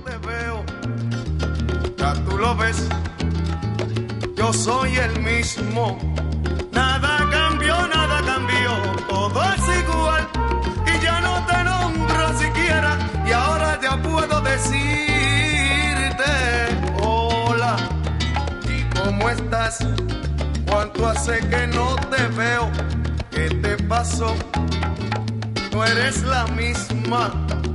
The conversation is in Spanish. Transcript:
te veo, ya tú lo ves, yo soy el mismo. Nada cambió, todo es igual. Y ya no te nombro siquiera, y ahora ya puedo decirte hola. ¿Y cómo estás? ¿Cuánto hace que no te veo? ¿Qué te pasó? No eres la misma.